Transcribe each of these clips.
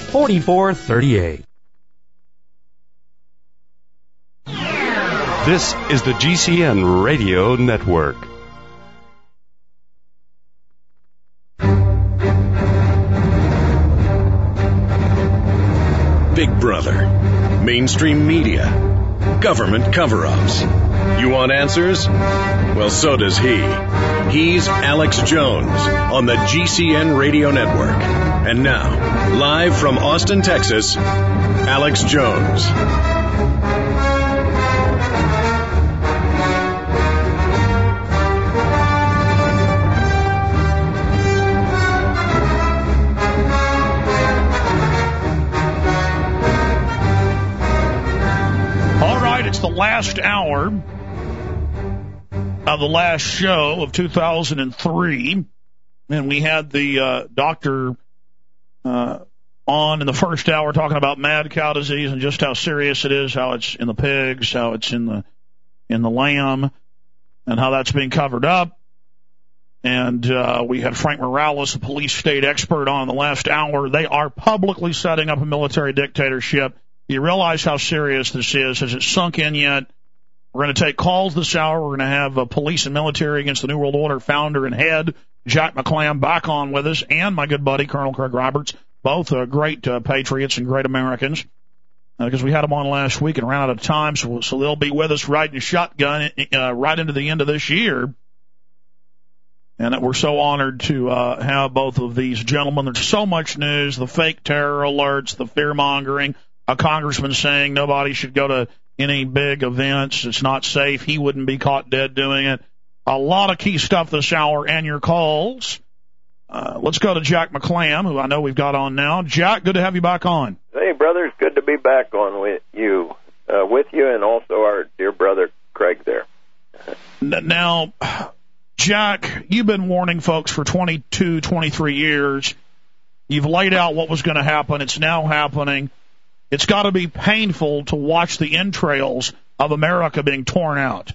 4438. This is the GCN Radio Network. Big Brother, mainstream media, government cover-ups. You want answers? Well, so does he. He's Alex Jones on the GCN Radio Network. And now, live from Austin, Texas, Alex Jones. It's the last hour of the last show of 2003, and we had the doctor on in the first hour talking about mad cow disease and just how serious it is, how it's in the pigs, how it's in the lamb, and how that's being covered up. And we had Frank Morales, the police state expert, on in the last hour. They are publicly setting up a military dictatorship. You realize how serious this is. Has it sunk in yet? We're going to take calls this hour. We're going to have police and military against the New World Order founder and head, Jack McClam, back on with us, and my good buddy, Colonel Craig Roberts, both great patriots and great Americans, because we had them on last week and ran out of time, so they'll be with us riding shotgun right into the end of this year. And that we're so honored to have both of these gentlemen. There's so much news, the fake terror alerts, the fear-mongering, a congressman saying nobody should go to any big events. It's not safe. He wouldn't be caught dead doing it. A lot of key stuff this hour and your calls. Let's go to Jack McClam, who I know we've got on now. Jack, good to have you back on. Hey, brother, it's good to be back on with you and also our dear brother Craig there. Now, Jack, you've been warning folks for 22, 23 years. You've laid out what was going to happen. It's now happening. It's got to be painful to watch the entrails of America being torn out.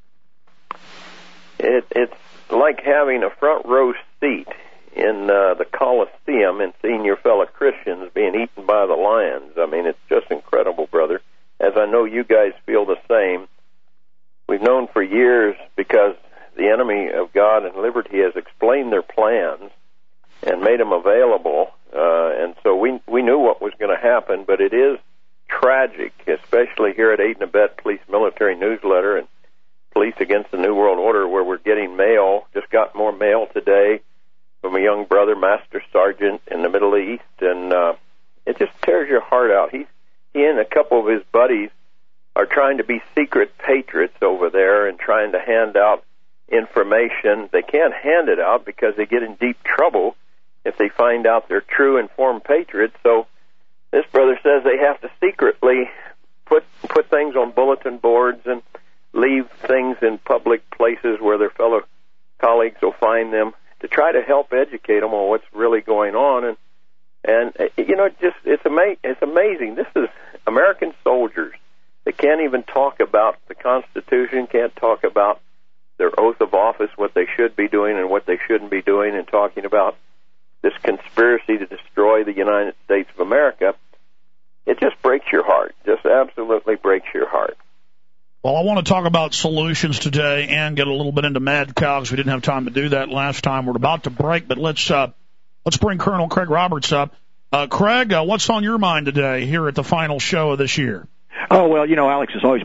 It's like having a front row seat in the Coliseum and seeing your fellow Christians being eaten by the lions. I mean, it's just incredible, brother. As I know you guys feel the same. We've known for years, because the enemy of God and liberty has explained their plans and made them available, and so we knew what was going to happen, but it is tragic, especially here at Aid and Abet Police Military Newsletter and Police Against the New World Order, where we're getting mail, just got more mail today from a young brother, Master Sergeant in the Middle East, and it just tears your heart out. He and a couple of his buddies are trying to be secret patriots over there and trying to hand out information. They can't hand it out because they get in deep trouble if they find out they're true informed patriots. So this brother says they have to secretly put things on bulletin boards and leave things in public places where their fellow colleagues will find them to try to help educate them on what's really going on. And you know, it's amazing. This is American soldiers. They can't even talk about the Constitution, can't talk about their oath of office, what they should be doing and what they shouldn't be doing, and talking about this conspiracy to destroy the United States of America. It just breaks your heart, just absolutely breaks your heart. Well, I want to talk about solutions today and get a little bit into mad cow, because we didn't have time to do that last time. We're about to break, but let's bring Colonel Craig Roberts up. Craig, what's on your mind today here at the final show of this year? Oh, well, you know, Alex, it's always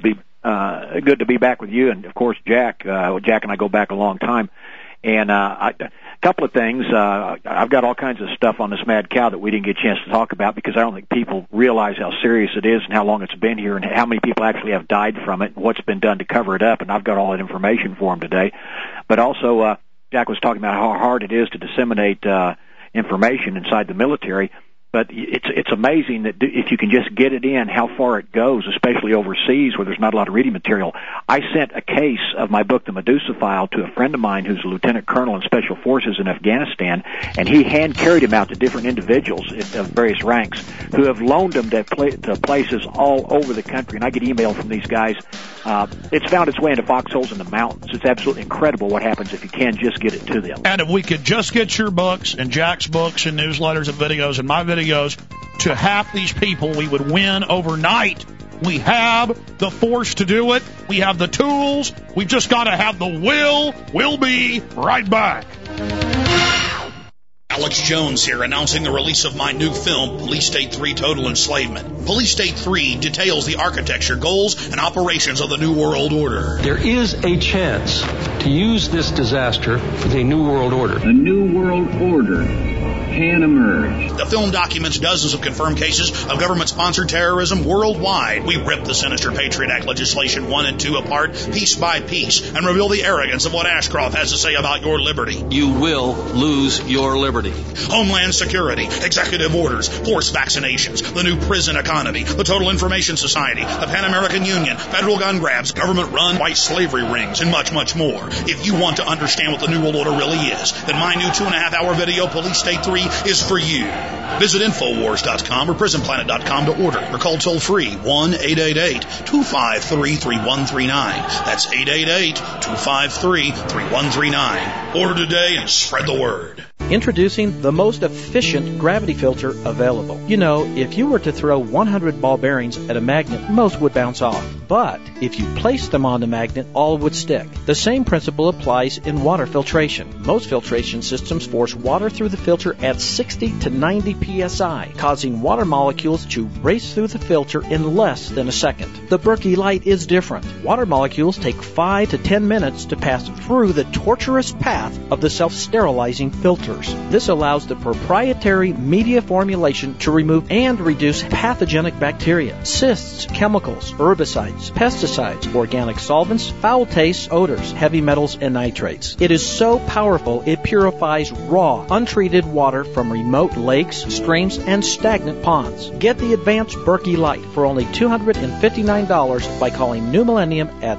good to be back with you, and, of course, Jack. Jack and I go back a long time. And a couple of things. I've got all kinds of stuff on this mad cow that we didn't get a chance to talk about, because I don't think people realize how serious it is and how long it's been here and how many people actually have died from it and what's been done to cover it up. And I've got all that information for them today. But also, Jack was talking about how hard it is to disseminate information inside the military. But it's amazing that if you can just get it in, how far it goes, especially overseas where there's not a lot of reading material. I sent a case of my book, The Medusa File, to a friend of mine who's a lieutenant colonel in Special Forces in Afghanistan, and he hand-carried him out to different individuals of various ranks who have loaned them to places all over the country. And I get email from these guys. It's found its way into foxholes in the mountains. It's absolutely incredible what happens if you can just get it to them. And if we could just get your books and Jack's books and newsletters and videos and my videos to half these people, we would win overnight. We have the force to do it. We have the tools. We've just got to have the will. We'll be right back. Alex Jones here, announcing the release of my new film, Police State 3 Total Enslavement. Police State 3 details the architecture, goals, and operations of the New World Order. There is a chance to use this disaster as a New World Order. A New World Order can emerge. The film documents dozens of confirmed cases of government-sponsored terrorism worldwide. We rip the sinister Patriot Act legislation 1 and 2 apart, piece by piece, and reveal the arrogance of what Ashcroft has to say about your liberty. You will lose your liberty. Homeland Security, executive orders, forced vaccinations, the new prison economy, the Total Information Society, the Pan American Union, federal gun grabs, government-run white slavery rings, and much, much more. If you want to understand what the New World Order really is, then my new 2.5-hour video, Police State 3, is for you. Visit Infowars.com or PrisonPlanet.com to order or call toll-free 1-888-253-3139. That's 888-253-3139. Order today and spread the word. Introducing the most efficient gravity filter available. You know, if you were to throw 100 ball bearings at a magnet, most would bounce off. But if you place them on the magnet, all would stick. The same principle applies in water filtration. Most filtration systems force water through the filter at 60 to 90 psi, causing water molecules to race through the filter in less than a second. The Berkey Light is different. Water molecules take 5 to 10 minutes to pass through the tortuous path of the self-sterilizing filters. This allows the proprietary media formulation to remove and reduce pathogenic bacteria, cysts, chemicals, herbicides, pesticides, organic solvents, foul tastes, odors, heavy metals, and nitrates. It is so powerful it purifies raw, untreated water from remote lakes, streams, and stagnant ponds. Get the advanced Berkey Light for only $259 by calling New Millennium at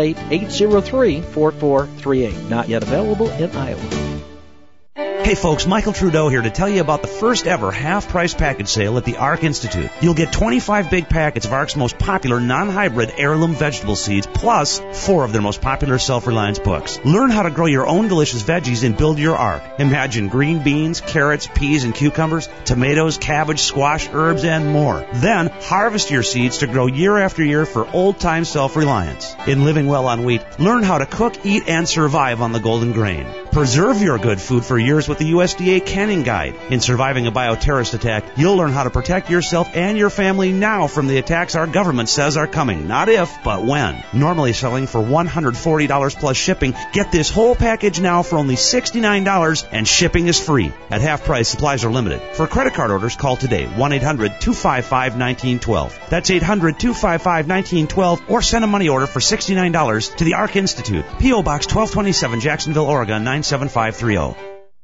888-803-4438. Not yet available in Iowa. Hey folks, Michael Trudeau here to tell you about the first ever half-price package sale at the ARC Institute. You'll get 25 big packets of ARC's most popular non-hybrid heirloom vegetable seeds, plus 4 of their most popular self-reliance books. Learn how to grow your own delicious veggies and build your ARC. Imagine green beans, carrots, peas, and cucumbers, tomatoes, cabbage, squash, herbs, and more. Then harvest your seeds to grow year after year for old-time self-reliance. In Living Well on Wheat, learn how to cook, eat, and survive on the golden grain. Preserve your good food for years with the USDA Canning Guide. In Surviving a Bioterrorist Attack, you'll learn how to protect yourself and your family now from the attacks our government says are coming. Not if, but when. Normally selling for $140 plus shipping, get this whole package now for only $69 and shipping is free. At half price, supplies are limited. For credit card orders, call today. 1-800-255-1912. That's 800-255-1912 or send a money order for $69 to the ARC Institute. P.O. Box 1227, Jacksonville, Oregon 97530.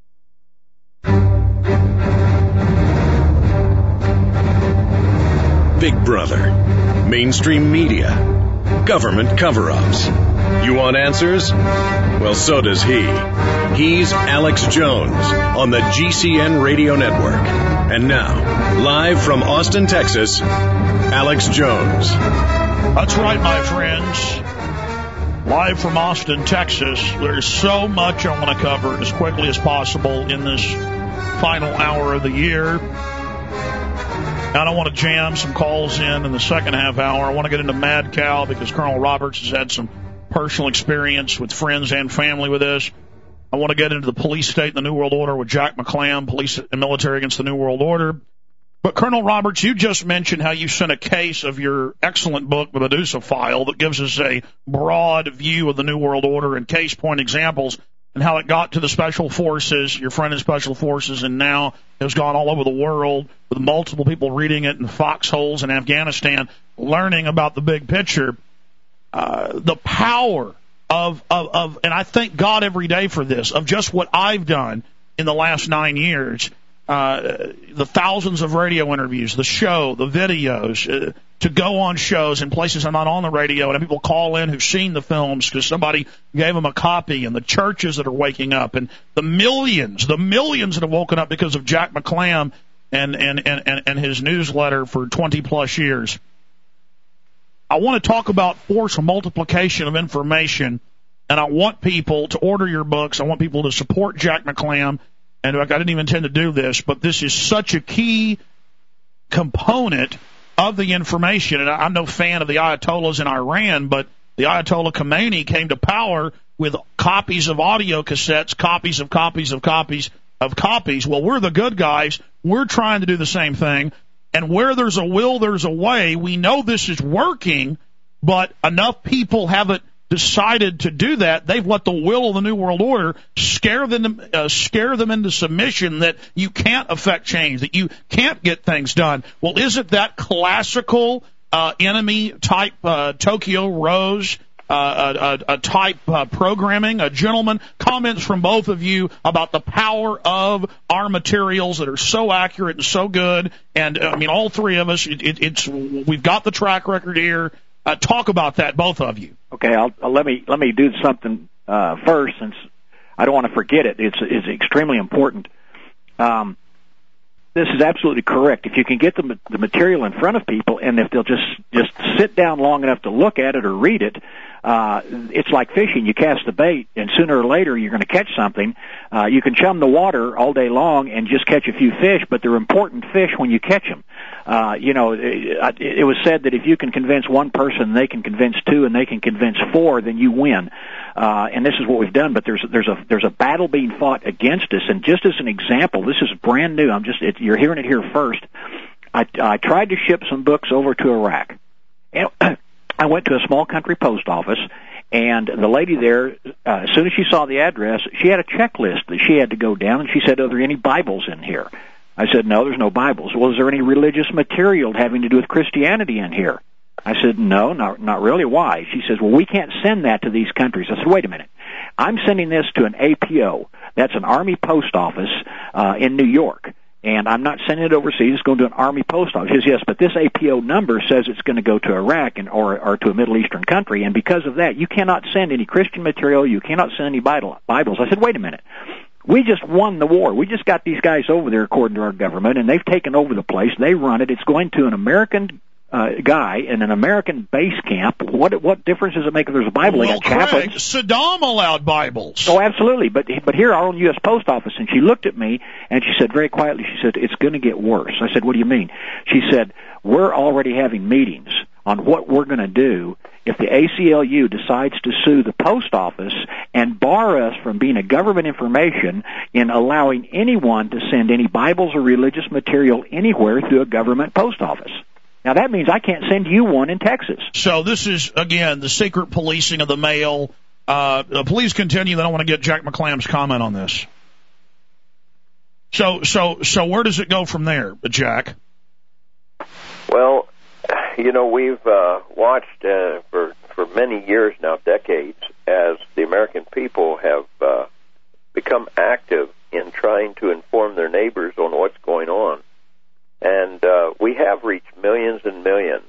Big Brother, mainstream media, government cover-ups. You want answers? Well, so does he. He's Alex Jones on the GCN Radio Network. And now, live from Austin, Texas, Alex Jones. That's right, my friends. Live from Austin, Texas. There's so much I want to cover as quickly as possible in this final hour of the year. I don't want to jam some calls in the second half hour. I want to get into Mad Cow because Colonel Roberts has had some personal experience with friends and family with this. I want to get into the police state and the New World Order with Jack McClam, Police and Military Against the New World Order. But, Colonel Roberts, you just mentioned how you sent a case of your excellent book, The Medusa File, that gives us a broad view of the New World Order and case point examples and how it got to the Special Forces, your friend in Special Forces, and now has gone all over the world with multiple people reading it in foxholes in Afghanistan, learning about the big picture. The power of, and I thank God every day for this, of just what I've done in the last 9 years, the thousands of radio interviews, the show, the videos, to go on shows in places I'm not on the radio, and people call in who've seen the films because somebody gave them a copy, and the churches that are waking up, and the millions that have woken up because of Jack McClam and his newsletter for 20-plus years. I want to talk about force multiplication of information, and I want people to order your books. I want people to support Jack McClam. And I didn't even intend to do this, but this is such a key component of the information. And I'm no fan of the Ayatollahs in Iran, but the Ayatollah Khomeini came to power with copies of audio cassettes, copies of copies of copies of copies. Well, we're the good guys. We're trying to do the same thing. And where there's a will, there's a way. We know this is working, but enough people haven't decided to do that. They've let the will of the New World Order scare them into submission that you can't affect change, that you can't get things done. Well, isn't that classical enemy type Tokyo Rose type programming? Gentlemen, comments from both of you about the power of our materials that are so accurate and so good. And I mean, all three of us, we've got the track record here. Talk about that, both of you. Okay, let me do something first, since I don't want to forget it. It's extremely important. This is absolutely correct. If you can get the material in front of people, and if they'll just sit down long enough to look at it or read it, it's like fishing. You cast the bait, and sooner or later you're going to catch something. You can chum the water all day long and just catch a few fish, but they're important fish when you catch them. It was said that if you can convince one person, they can convince two, and they can convince four, then you win. And this is what we've done. But there's a battle being fought against us. And just as an example, this is brand new. You're hearing it here first. I tried to ship some books over to Iraq. And I went to a small country post office, and the lady there, as soon as she saw the address, she had a checklist that she had to go down, and she said, "Are there any Bibles in here?" I said, "No, there's no Bibles." "Well, is there any religious material having to do with Christianity in here?" I said, "No, not really." "Why?" She says, "Well, we can't send that to these countries." I said, "Wait a minute. I'm sending this to an APO. That's an Army post office in New York. And I'm not sending it overseas. It's going to an Army post office." She says, "Yes, but this APO number says it's going to go to Iraq or to a Middle Eastern country, and because of that, you cannot send any Christian material. You cannot send any Bibles." I said, "Wait a minute. We just won the war. We just got these guys over there, according to our government, and they've taken over the place. They run it. It's going to an American guy in an American base camp. What difference does it make if there's a Bible?" Well, Craig, Saddam allowed Bibles. Oh, absolutely. But here, our own U.S. Post Office, and she looked at me, and she said very quietly, she said, "It's going to get worse." I said, "What do you mean?" She said, "We're already having meetings on what we're going to do if the ACLU decides to sue the post office and bar us from being a government information in allowing anyone to send any Bibles or religious material anywhere through a government post office." Now, that means I can't send you one in Texas. So this is, again, the secret policing of the mail. Please continue, then I want to get Jack McClam's comment on this. So where does it go from there, Jack? Well, we've watched for many years now, decades, as the American people have become active in trying to inform their neighbors on what's going on. And we have reached millions and millions.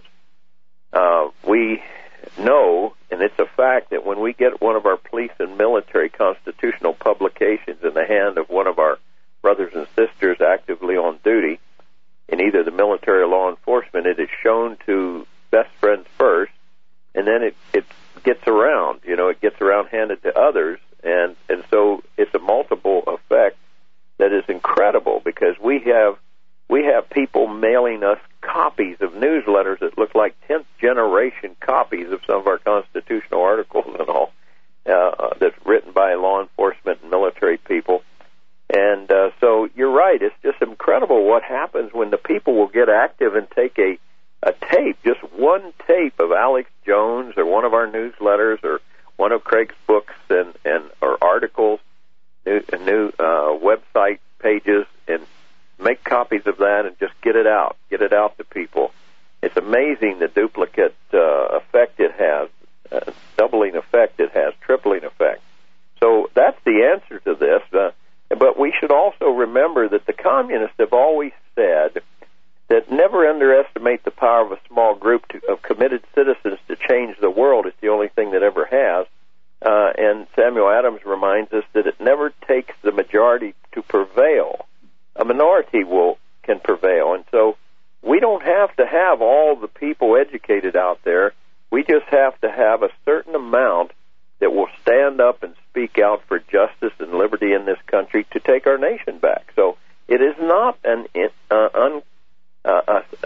We know, and it's a fact, that when we get one of our police and military constitutional publications in the hand of one of our brothers and sisters actively on duty in either the military or law enforcement, it is shown to best friends first, and then it gets around. It gets around handed to others, and so it's a multiple effect that is incredible, because we have people mailing us copies of newsletters that look like 10th generation copies of some of our constitutional articles and all, that's written by law enforcement and military people. And so you're right, it's just incredible what happens when the people will get active and take a tape, just one tape of Alex Jones or one of our newsletters or one of Craig's books and or articles, new website pages, and make copies of that and just get it out to people. It's amazing the duplicate effect it has, doubling effect it has, tripling effect. So that's the answer to this. But we should also remember that the communists have always said that never underestimate the power of a small group of committed citizens to change the world. It's the only thing that ever has. And Samuel Adams reminds us that it never takes the majority to prevail. A minority can prevail. And so we don't have to have all the people educated out there. We just have to have a certain amount that will stand up and speak out for justice and liberty in this country to take our nation back. So it is not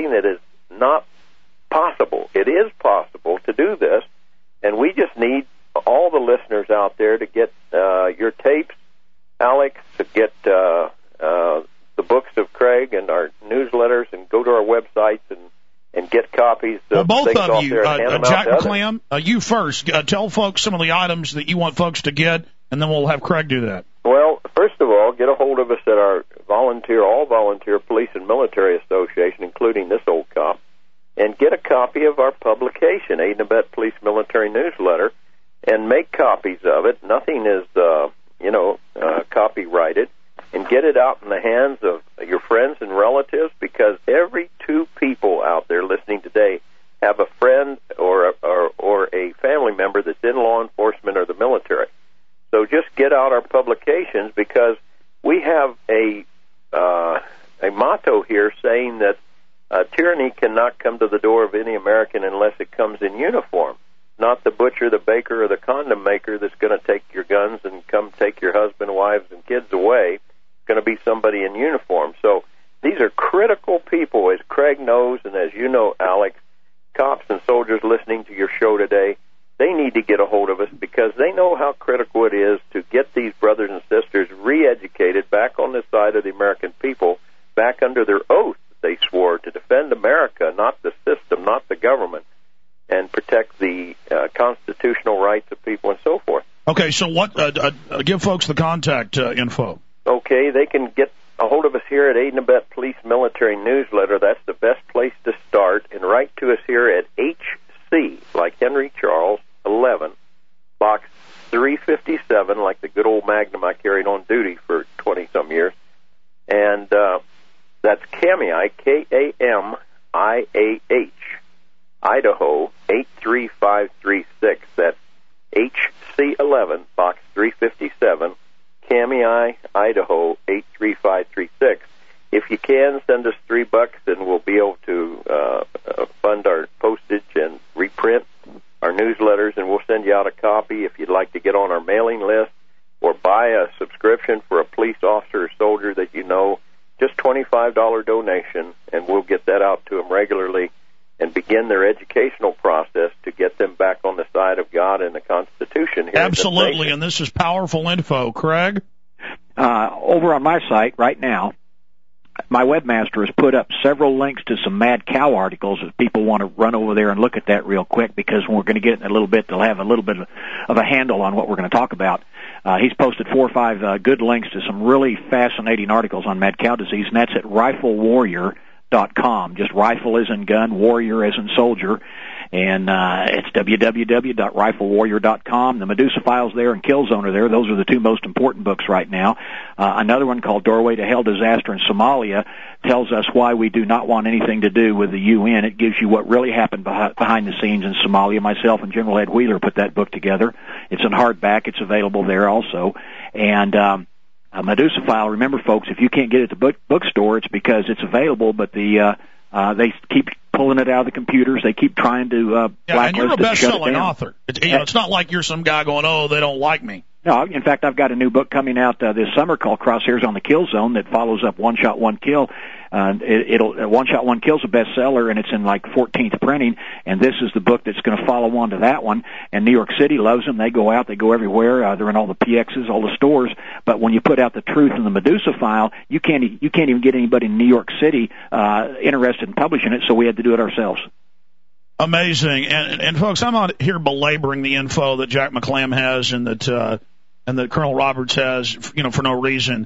something that is not possible. It is possible to do this, and we just need all the listeners out there to get your tapes, Alex, to get the books of Craig and our newsletters, and go to our websites and get copies of both things of off you, there and hand them Jack out to McClam, you first. Tell folks some of the items that you want folks to get, and then we'll have Craig do that. Well, first of all, get a hold of us at our all-volunteer police and military association, including this old cop, and get a copy of our publication, Aid and Abet Police Military Newsletter, and make copies of it. Nothing is, copyrighted. And get it out in the hands of your friends and relatives, because every two people out there listening today have a friend or a family member that's in law enforcement or the military. So just get out our publications, because we have a motto here saying that tyranny cannot come to the door of any American unless it comes in uniform. Not the butcher, the baker, or the condom maker that's going to take your guns and come take your husband, wives, and kids away. It's going to be somebody in uniform. So these are critical people, as Craig knows, and as you know, Alex. Cops and soldiers listening to your show today, they need to get a hold of us, because they know how critical it is to get these brothers and sisters re-educated back on the side of the American people, back under their oath that they swore to defend America, not the system, not the government, and protect the constitutional rights of people and so forth. Okay, so what? Give folks the contact info. Okay, they can get a hold of us here at Aid and Abet Police Military Newsletter. That's the best place to start. And write to us here at HC, like Henry Charles, 11, Box 357, like the good old Magnum I carried on duty for 20-some years. And that's Kamiah, K-A-M-I-A-H, Idaho, 83536. That's HC11, Box 357, Kamiah, Idaho, 83536. If you can, send us $3, and we'll be able to fund our postage and reprint our newsletters, and we'll send you out a copy if you'd like to get on our mailing list or buy a subscription for a police officer or soldier that you know. Just $25 donation, and we'll get that out to them regularly and begin their educational process to get them back on the side of God and the Constitution here. Absolutely, and this is powerful info. Craig? Over on my site right now, my webmaster has put up several links to some Mad Cow articles if people want to run over there and look at that real quick, because when we're going to get it in a little bit, they'll have a little bit of a handle on what we're going to talk about. He's posted 4 or 5 good links to some really fascinating articles on mad cow disease, and that's at riflewarrior.com. Just rifle as in gun, warrior as in soldier. And it's www.riflewarrior.com. The Medusa Files there and Killzone are there. Those are the 2 most important books right now. Another one called Doorway to Hell Disaster in Somalia tells us why we do not want anything to do with the UN. It gives you what really happened behind the scenes in Somalia. Myself and General Ed Wheeler put that book together. It's in hardback. It's available there also. And Medusa File, remember, folks, if you can't get it at the bookstore, it's because it's available, but they keep pulling it out of the computers. They keep trying to blacklist and you're a best-selling author. It's not like you're some guy going, oh, they don't like me. No, in fact, I've got a new book coming out this summer called Crosshairs on the Kill Zone that follows up One Shot, One Kill. One Shot, One Kill is a bestseller, and it's in like 14th printing, and this is the book that's going to follow on to that one. And New York City loves them. They go out. They go everywhere. They're in all the PXs, all the stores. But when you put out the truth in the Medusa File, you can't even get anybody in New York City interested in publishing it, so we had to do it ourselves. Amazing. And folks, I'm not here belaboring the info that Jack McClam has and that Colonel Roberts has, for no reason.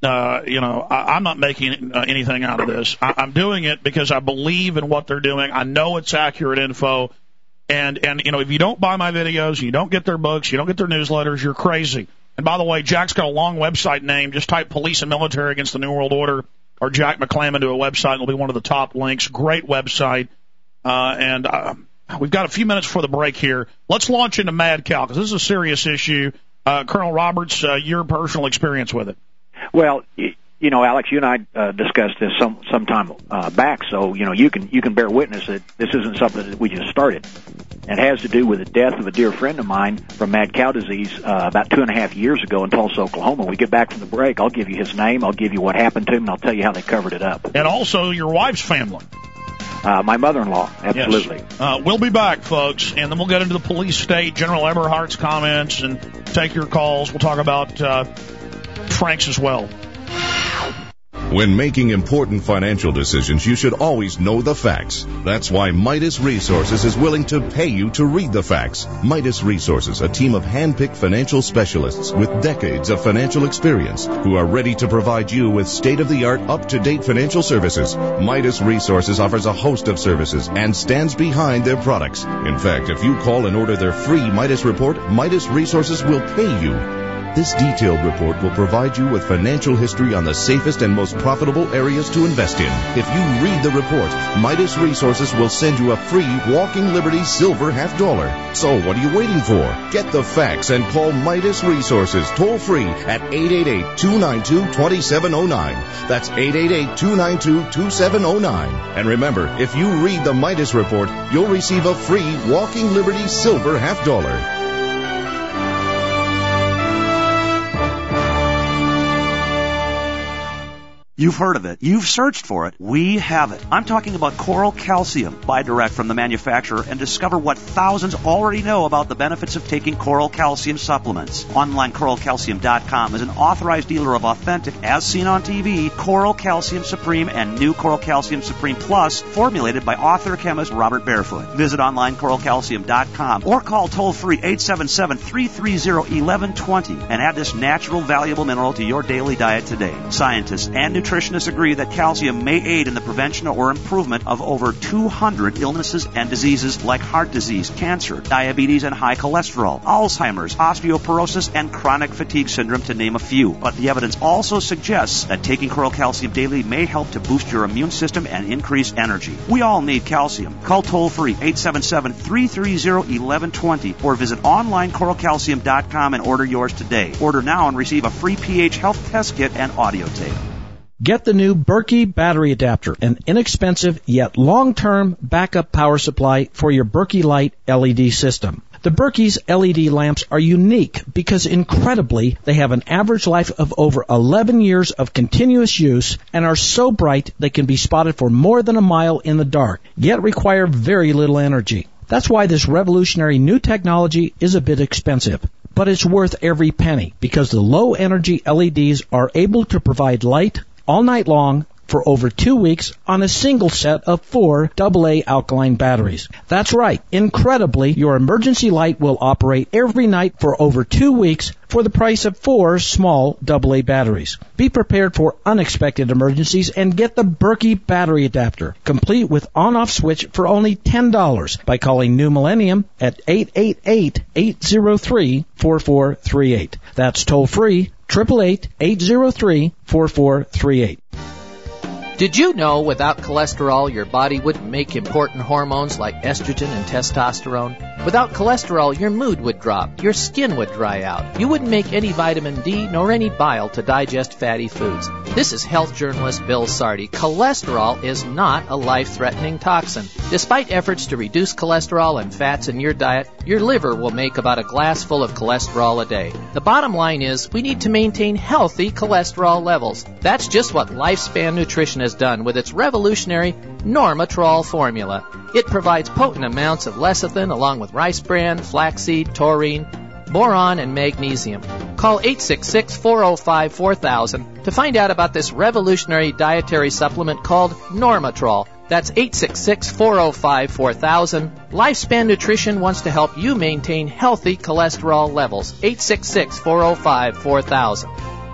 I'm not making anything out of this. I'm doing it because I believe in what they're doing. I know it's accurate info. And if you don't buy my videos, you don't get their books, you don't get their newsletters, you're crazy. And by the way, Jack's got a long website name. Just type Police and Military Against the New World Order or Jack McClam into a website. It'll be one of the top links. Great website. And we've got a few minutes before the break here. Let's launch into Mad Cow, because this is a serious issue. Colonel Roberts, your personal experience with it. Well, Alex, you and I discussed this some time back, so you can bear witness that this isn't something that we just started. It has to do with the death of a dear friend of mine from mad cow disease about 2.5 years ago in Tulsa, Oklahoma. When we get back from the break, I'll give you his name, I'll give you what happened to him, and I'll tell you how they covered it up. And also your wife's family. my mother-in-law. Absolutely. Yes. We'll be back, folks, and then we'll get into the police state, General Eberhardt's comments, and take your calls. We'll talk about Frank's as well. When making important financial decisions, you should always know the facts. That's why Midas Resources is willing to pay you to read the facts. Midas Resources, a team of hand-picked financial specialists with decades of financial experience who are ready to provide you with state-of-the-art, up-to-date financial services. Midas Resources offers a host of services and stands behind their products. In fact, if you call and order their free Midas report, Midas Resources will pay you. This detailed report will provide you with financial history on the safest and most profitable areas to invest in. If you read the report, Midas Resources will send you a free Walking Liberty Silver $50. So what are you waiting for? Get the facts and call Midas Resources toll free at 888-292-2709. That's 888-292-2709. And remember, if you read the Midas report, you'll receive a free Walking Liberty Silver $50. You've heard of it. You've searched for it. We have it. I'm talking about Coral Calcium. Buy direct from the manufacturer and discover what thousands already know about the benefits of taking Coral Calcium supplements. Online CoralCalcium.com is an authorized dealer of authentic, as seen on TV, Coral Calcium Supreme and new Coral Calcium Supreme Plus, formulated by author chemist Robert Barefoot. Visit online CoralCalcium.com or call toll-free 877-330-1120 and add this natural, valuable mineral to your daily diet today. Scientists and nutritionists agree that calcium may aid in the prevention or improvement of over 200 illnesses and diseases like heart disease, cancer, diabetes, and high cholesterol, Alzheimer's, osteoporosis, and chronic fatigue syndrome, to name a few. But the evidence also suggests that taking Coral Calcium daily may help to boost your immune system and increase energy. We all need calcium. Call toll-free 877-330-1120 or visit online CoralCalcium.com and order yours today. Order now and receive a free pH health test kit and audio tape. Get the new Berkey battery adapter, an inexpensive yet long-term backup power supply for your Berkey Light LED system. The Berkey's LED lamps are unique because, incredibly, they have an average life of over 11 years of continuous use and are so bright they can be spotted for more than a mile in the dark, yet require very little energy. That's why this revolutionary new technology is a bit expensive. But it's worth every penny because the low-energy LEDs are able to provide light all night long for over 2 weeks on a single set of 4 AA alkaline batteries. That's right. Incredibly, your emergency light will operate every night for over 2 weeks for the price of 4 small AA batteries. Be prepared for unexpected emergencies and get the Berkey battery adapter, complete with on-off switch for only $10 by calling New Millennium at 888-803-4438. That's toll-free, 888-803-4438. Did you know without cholesterol, your body wouldn't make important hormones like estrogen and testosterone? Without cholesterol, your mood would drop, your skin would dry out. You wouldn't make any vitamin D nor any bile to digest fatty foods. This is health journalist Bill Sardi. Cholesterol is not a life-threatening toxin. Despite efforts to reduce cholesterol and fats in your diet, your liver will make about a glass full of cholesterol a day. The bottom line is we need to maintain healthy cholesterol levels. That's just what Lifespan Nutrition has done with its revolutionary Normatrol formula. It provides potent amounts of lecithin along with rice bran, flaxseed, taurine, boron, and magnesium. Call 866-405-4000 to find out about this revolutionary dietary supplement called Normatrol. That's 866-405-4000. Lifespan Nutrition wants to help you maintain healthy cholesterol levels. 866-405-4000.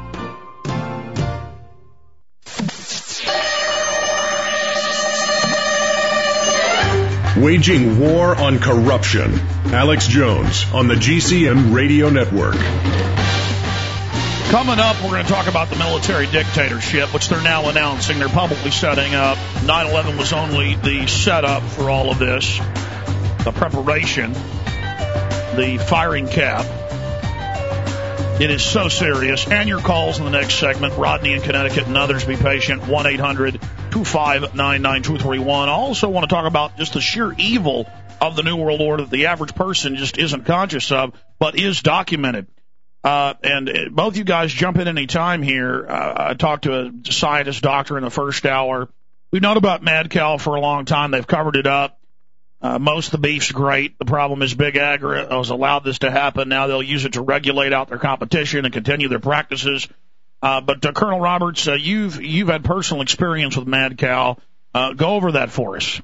Waging war on corruption. Alex Jones on the GCN Radio Network. Coming up, we're going to talk about the military dictatorship, which they're now announcing. They're publicly setting up. 9/11 was only the setup for all of this, the preparation, the firing cap. It is so serious. And your calls in the next segment. Rodney in Connecticut and others, be patient. 1-800-259-9231. I also want to talk about just the sheer evil of the New World Order that the average person just isn't conscious of, but is documented. And both you guys jump in any time here. I talked to a scientist doctor in the first hour We've known about mad cow for a long time. They've covered it up. Most of the beef's great. The problem is Big Ag has allowed this to happen. Now they'll use it to regulate out their competition and continue their practices. But Colonel Roberts, you've had personal experience with mad cow. Go over that for us.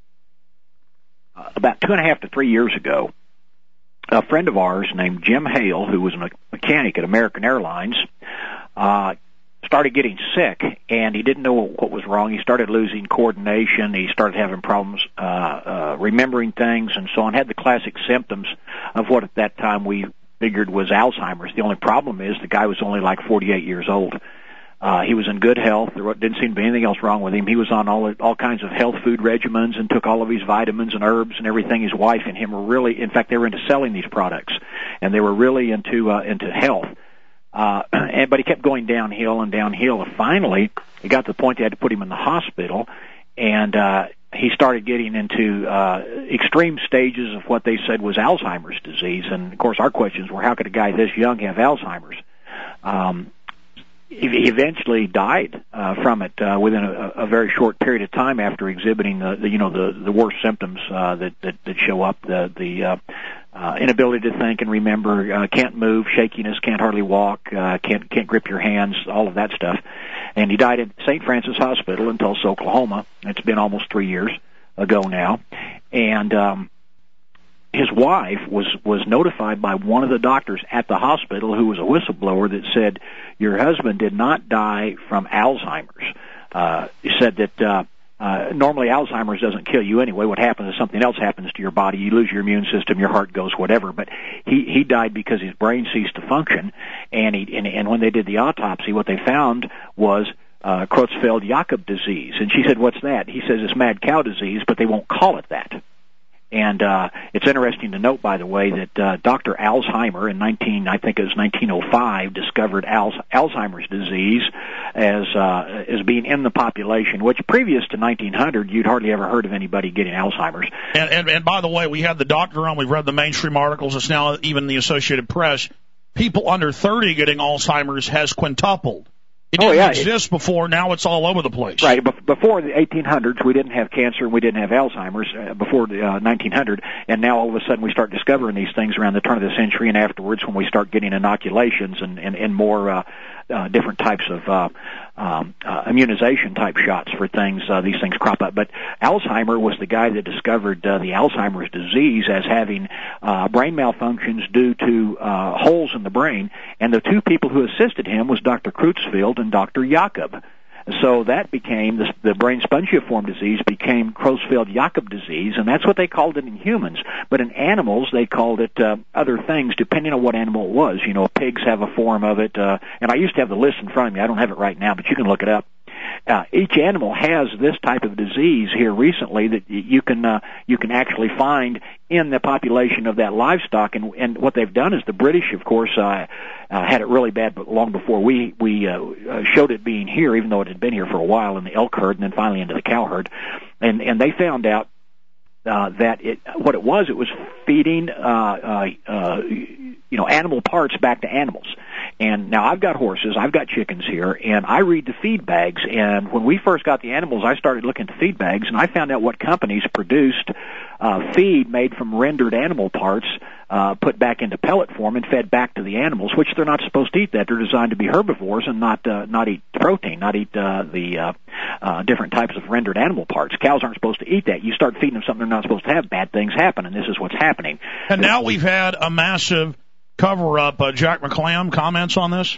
About 2.5 to 3 years ago, a friend of ours named Jim Hale, who was a mechanic at American Airlines, started getting sick, and he didn't know what was wrong. He started losing coordination. He started having problems remembering things and so on, had the classic symptoms of what at that time we figured was Alzheimer's. The only problem is the guy was only like 48 years old. He was in good health. There didn't seem to be anything else wrong with him. He was on all kinds of health food regimens and took all of his vitamins and herbs and everything. His wife and him were really, in fact, they were into selling these products, and they were really into health. But he kept going downhill and downhill. And finally, it got to the point they had to put him in the hospital, and he started getting into extreme stages of what they said was Alzheimer's disease. And, of course, our questions were, how could a guy this young have Alzheimer's? He eventually died from it within a very short period of time after exhibiting the worst symptoms that show up, the inability to think and remember, can't move, shakiness, can't hardly walk, can't grip your hands, all of that stuff. And he died at St. Francis Hospital in Tulsa, Oklahoma. It's been almost 3 years ago now. And his wife was notified by one of the doctors at the hospital, who was a whistleblower, that said, your husband did not die from Alzheimer's. He said that normally Alzheimer's doesn't kill you anyway. What happens is something else happens to your body. You lose your immune system, your heart goes, whatever. But he died because his brain ceased to function. And when they did the autopsy, what they found was Creutzfeldt-Jakob disease. And she said, what's that? He says it's mad cow disease, but they won't call it that. And it's interesting to note, by the way, that Dr. Alzheimer in 1905 discovered Alzheimer's disease as being in the population, which previous to 1900 you'd hardly ever heard of anybody getting Alzheimer's. And by the way, we had the doctor on. We've read the mainstream articles. It's now even the Associated Press. People under 30 getting Alzheimer's has quintupled. It didn't exist before. Now it's all over the place. Right. Before the 1800s, we didn't have cancer and we didn't have Alzheimer's before the 1900, and now all of a sudden we start discovering these things around the turn of the century and afterwards, when we start getting inoculations and more different types of immunization type shots for things. These things crop up. But Alzheimer was the guy that discovered the Alzheimer's disease as having brain malfunctions due to holes in the brain, and the two people who assisted him was Dr. Creutzfeldt and Dr. Jakob. So that became, the brain spongiform disease became Creutzfeldt-Jakob disease, and that's what they called it in humans. But in animals, they called it other things, depending on what animal it was. You know, pigs have a form of it, and I used to have the list in front of me. I don't have it right now, but you can look it up. Each animal has this type of disease here recently that you can actually find in the population of that livestock, and what they've done is the British, of course, had it really bad, but long before we showed it being here, even though it had been here for a while in the elk herd and then finally into the cow herd, and they found out that what it was feeding animal parts back to animals. And now I've got horses, I've got chickens here, and I read the feed bags. And when we first got the animals, I started looking at the feed bags, and I found out what companies produced feed made from rendered animal parts, put back into pellet form and fed back to the animals, which they're not supposed to eat that. They're designed to be herbivores and not eat protein, not eat the different types of rendered animal parts. Cows aren't supposed to eat that. You start feeding them something they're not supposed to have, bad things happen, and this is what's happening. And now we've had a massive cover-up. Jack McClam, comments on this?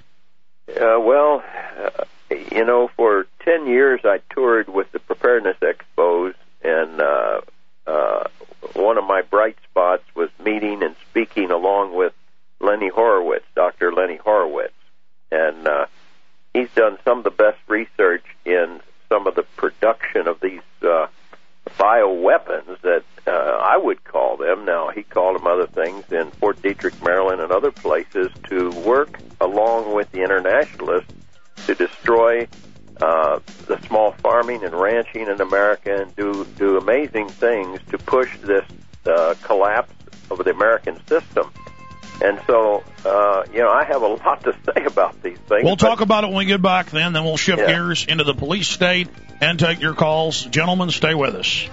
For 10 years I toured with the Preparedness Expos, and one of my bright spots was meeting and speaking along with Lenny Horowitz, Dr. Lenny Horowitz. And he's done some of the best research in some of the production of these bioweapons that I would call them. Now, he called them other things in Fort Detrick, Maryland, and other places to work along with the internationalists to destroy the small farming and ranching in America and do amazing things to push this collapse of the American system. And so, I have a lot to say about these things. We'll talk about it when we get back then we'll shift gears into the police state and take your calls. Gentlemen, stay with us.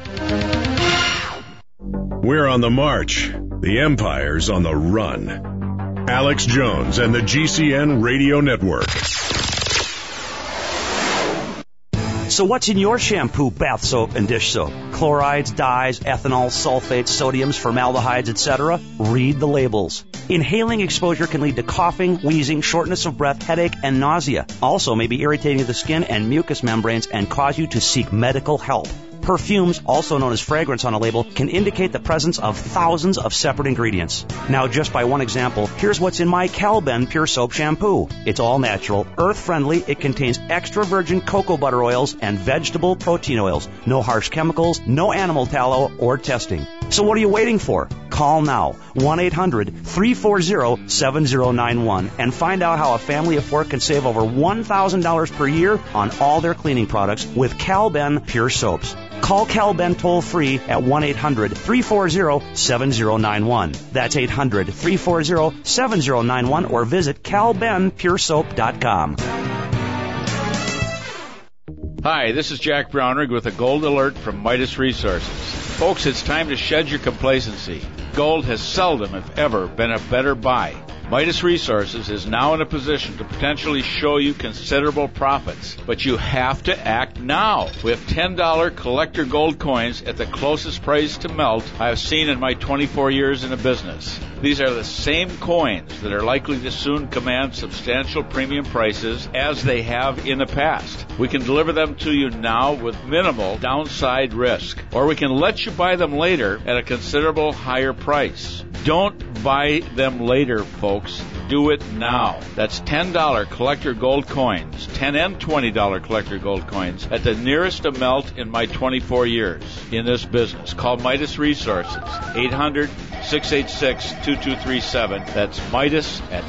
We're on the march. The Empire's on the run. Alex Jones and the GCN Radio Network. So what's in your shampoo, bath soap, and dish soap? Chlorides, dyes, ethanol, sulfates, sodiums, formaldehydes, etc.? Read the labels. Inhaling exposure can lead to coughing, wheezing, shortness of breath, headache, and nausea. Also may be irritating to the skin and mucous membranes and cause you to seek medical help. Perfumes, also known as fragrance on a label, can indicate the presence of thousands of separate ingredients. Now, just by one example, here's what's in my Calben Pure Soap Shampoo. It's all natural, earth-friendly, it contains extra virgin cocoa butter oils and vegetable protein oils. No harsh chemicals, no animal tallow or testing. So what are you waiting for? Call now, 1-800-340-7091, and find out how a family of four can save over $1,000 per year on all their cleaning products with Calben Pure Soaps. Call Calben toll-free at 1-800-340-7091. That's 800-340-7091, or visit calbenpuresoap.com. Hi, this is Jack Brownrigg with a gold alert from Midas Resources. Folks, it's time to shed your complacency. Gold has seldom, if ever, been a better buy. Midas Resources is now in a position to potentially show you considerable profits, but you have to act now. We have $10 collector gold coins at the closest price to melt I have seen in my 24 years in the business. These are the same coins that are likely to soon command substantial premium prices as they have in the past. We can deliver them to you now with minimal downside risk, or we can let you buy them later at a considerable higher price. Don't buy them later, folks. Do it now. That's $10 collector gold coins, $10 and $20 collector gold coins at the nearest to melt in my 24 years in this business. Call Midas Resources, 800-686-2237. That's Midas at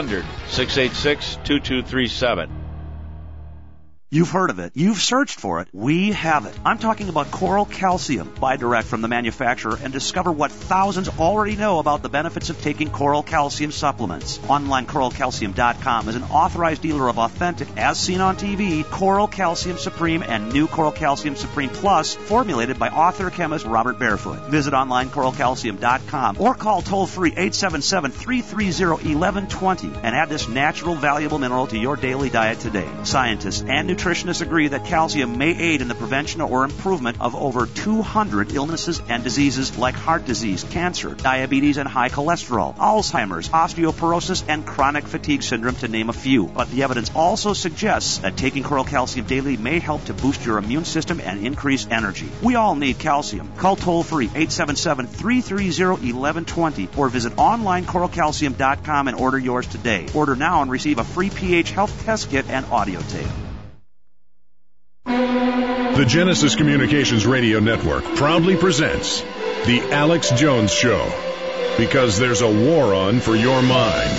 800-686-2237. You've heard of it. You've searched for it. We have it. I'm talking about Coral Calcium. Buy direct from the manufacturer and discover what thousands already know about the benefits of taking Coral Calcium supplements. Online CoralCalcium.com is an authorized dealer of authentic, as seen on TV, Coral Calcium Supreme and new Coral Calcium Supreme Plus, formulated by author-chemist Robert Barefoot. Visit online CoralCalcium.com or call toll-free 877-330-1120 and add this natural, valuable mineral to your daily diet today. Scientists and nutritionists agree that calcium may aid in the prevention or improvement of over 200 illnesses and diseases like heart disease, cancer, diabetes, and high cholesterol, Alzheimer's, osteoporosis, and chronic fatigue syndrome, to name a few. But the evidence also suggests that taking Coral Calcium daily may help to boost your immune system and increase energy. We all need calcium. Call toll-free 877-330-1120 or visit online CoralCalcium.com and order yours today. Order now and receive a free pH health test kit and audio tape. The Genesis Communications Radio Network proudly presents The Alex Jones Show, because there's a war on for your mind.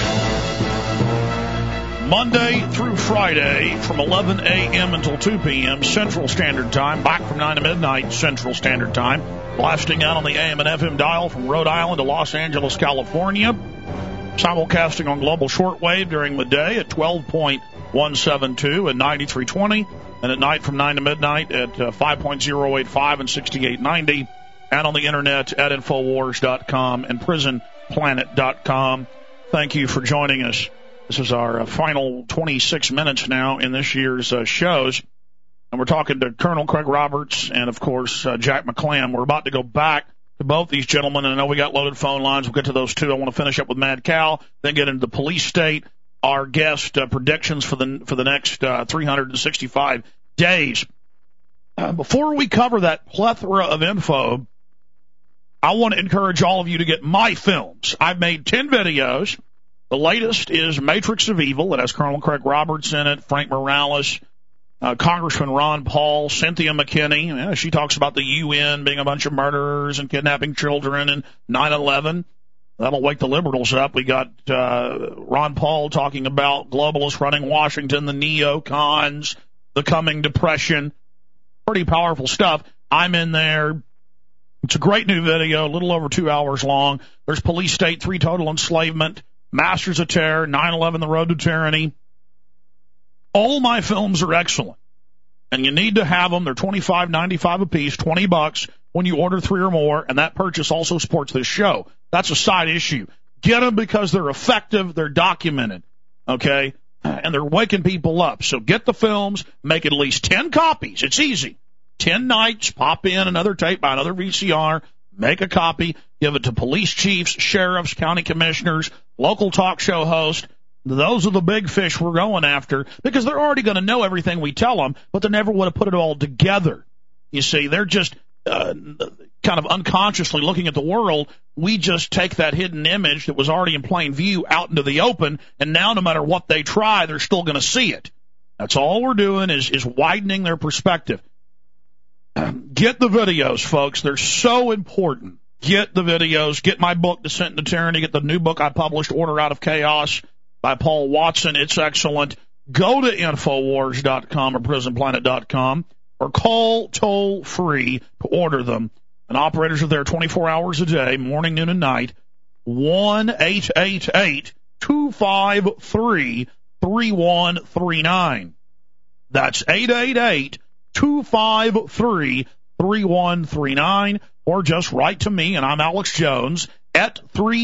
Monday through Friday from 11 a.m. until 2 p.m. Central Standard Time, back from 9 to midnight Central Standard Time, blasting out on the AM and FM dial from Rhode Island to Los Angeles, California, simulcasting on global shortwave during the day at 12.172 and 9320, and at night from 9 to midnight at 5.085 and 6890, and on the internet at Infowars.com and PrisonPlanet.com. Thank you for joining us. This is our final 26 minutes now in this year's shows, and we're talking to Colonel Craig Roberts and, of course, Jack McClam. We're about to go back to both these gentlemen, and I know we got loaded phone lines. We'll get to those, too. I want to finish up with Mad Cal, then get into the police state, our guest predictions for the next 365 days. Before we cover that plethora of info, I want to encourage all of you to get my films. I've made 10 videos. The latest is Matrix of Evil. It has Colonel Craig Roberts in it, Frank Morales, Congressman Ron Paul, Cynthia McKinney. She talks about the UN being a bunch of murderers and kidnapping children and 9/11. That'll wake the liberals up. We got Ron Paul talking about globalists running Washington, the neocons, the coming depression. Pretty powerful stuff. I'm in there. It's a great new video, a little over 2 hours long. There's police state, 3 total enslavement, Masters of Terror, 9/11, The Road to Tyranny. All my films are excellent, and you need to have them. They're $25.95 a piece, $20 when you order 3 or more, and that purchase also supports this show. That's a side issue. Get them because they're effective, they're documented, okay, and they're waking people up. So get the films, make at least 10 copies. It's easy. 10 nights, pop in another tape, buy another VCR, make a copy, give it to police chiefs, sheriffs, county commissioners, local talk show hosts. Those are the big fish we're going after because they're already going to know everything we tell them, but they never would have put it all together. You see, they're just kind of unconsciously looking at the world. We just take that hidden image that was already in plain view out into the open, and now no matter what they try, they're still going to see it. That's all we're doing is widening their perspective. Get the videos, folks. They're so important. Get the videos. Get my book, Descent into Tyranny. Get the new book I published, Order Out of Chaos, by Paul Watson. It's excellent. Go to Infowars.com or PrisonPlanet.com or call toll-free to order them. And operators are there 24 hours a day, morning, noon, and night. 1-888-253-3139. That's 888-253-3139. Or just write to me, and I'm Alex Jones, at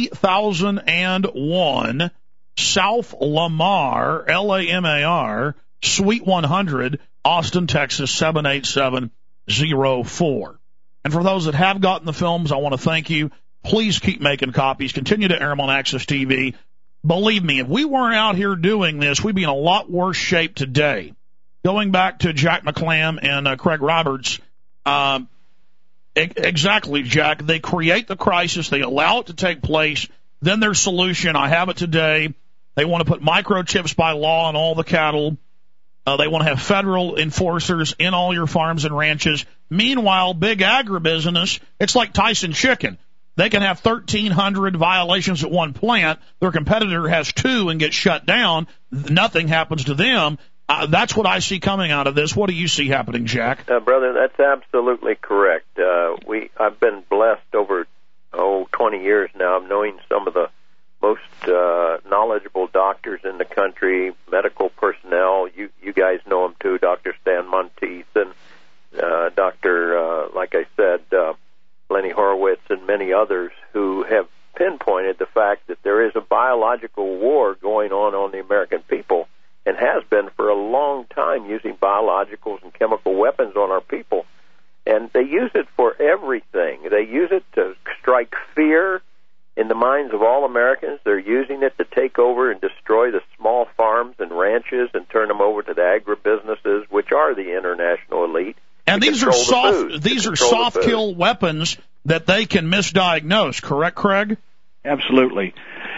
3001 South Lamar, Lamar, Suite 100, Austin, Texas, 78704. And for those that have gotten the films, I want to thank you. Please keep making copies. Continue to air them on Access TV. Believe me, if we weren't out here doing this, we'd be in a lot worse shape today. Going back to Jack McClam and Craig Roberts, exactly, Jack. They create the crisis. They allow it to take place. Then their solution, I have it today. They want to put microchips by law on all the cattle. They want to have federal enforcers in all your farms and ranches. Meanwhile, big agribusiness, it's like Tyson Chicken. They can have 1,300 violations at one plant. Their competitor has 2 and gets shut down. Nothing happens to them. That's what I see coming out of this. What do you see happening, Jack? Brother, that's absolutely correct. I've been blessed over 20 years now of knowing some of the most knowledgeable doctors in the country, medical personnel. You guys know them too, Dr. Stan Monteith and Dr. Like I said, Lenny Horowitz and many others who have pinpointed the fact that there is a biological war going on the American people, and has been for a long time, using biologicals and chemical weapons on our people. And they use it for everything. They use it to strike fear in the minds of all Americans. They're using it to take over and destroy the small farms and ranches and turn them over to the agribusinesses, which are the international elite. And these are soft kill weapons that they can misdiagnose, correct, Craig? Absolutely.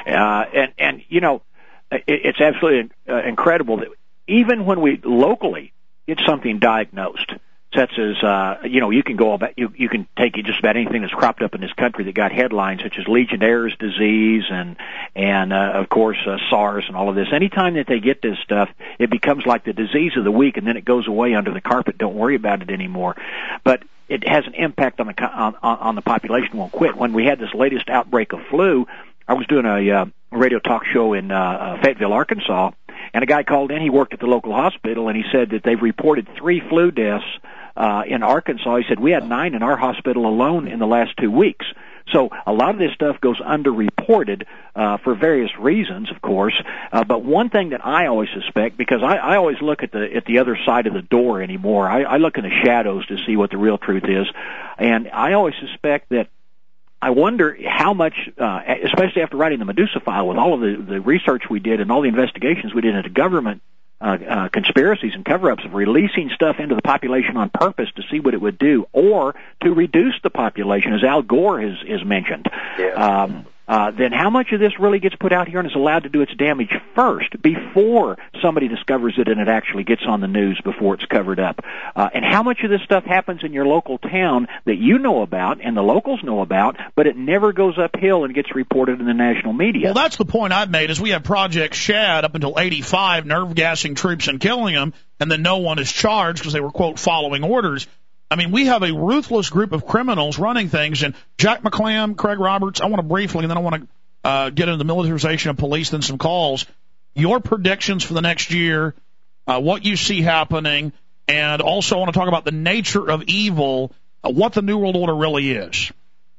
And you know, it's absolutely incredible that even when we locally get something diagnosed, such as, you can go about, you can take just about anything that's cropped up in this country that got headlines, such as Legionnaire's disease and of course, SARS and all of this. Anytime that they get this stuff, it becomes like the disease of the week, and then it goes away under the carpet. Don't worry about it anymore. But it has an impact on the population. Won't quit. When we had this latest outbreak of flu, I was doing a radio talk show in Fayetteville, Arkansas, and a guy called in. He worked at the local hospital, and he said that they've reported 3 flu deaths in Arkansas. He said we had 9 in our hospital alone in the last 2 weeks. So a lot of this stuff goes underreported for various reasons, of course. But one thing that I always suspect, because I always look at the other side of the door anymore. I look in the shadows to see what the real truth is, and I always suspect that. I wonder how much, especially after writing the Medusa file, with all of the research we did and all the investigations we did into government conspiracies and cover-ups of releasing stuff into the population on purpose to see what it would do, or to reduce the population, as Al Gore has mentioned. Yeah. Then how much of this really gets put out here and is allowed to do its damage first before somebody discovers it and it actually gets on the news before it's covered up? And how much of this stuff happens in your local town that you know about and the locals know about, but it never goes uphill and gets reported in the national media? Well, that's the point I've made, is we have Project Shad up until 85, nerve-gassing troops and killing them, and then no one is charged because they were, quote, following orders. I mean, we have a ruthless group of criminals running things, and Jack McClam, Craig Roberts, I want to briefly, and then I want to get into the militarization of police than some calls. Your predictions for the next year, what you see happening, and also I want to talk about the nature of evil, what the New World Order really is.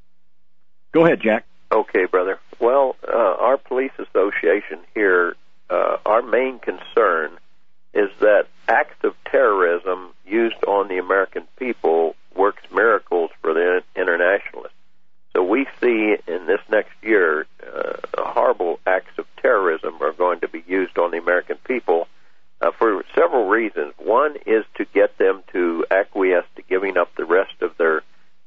Go ahead, Jack. Okay, brother. Well, our police association here, our main concern is that acts of terrorism used on the American people works miracles for the internationalists. So we see in this next year horrible acts of terrorism are going to be used on the American people for several reasons. One is to get them to acquiesce to giving up the rest of their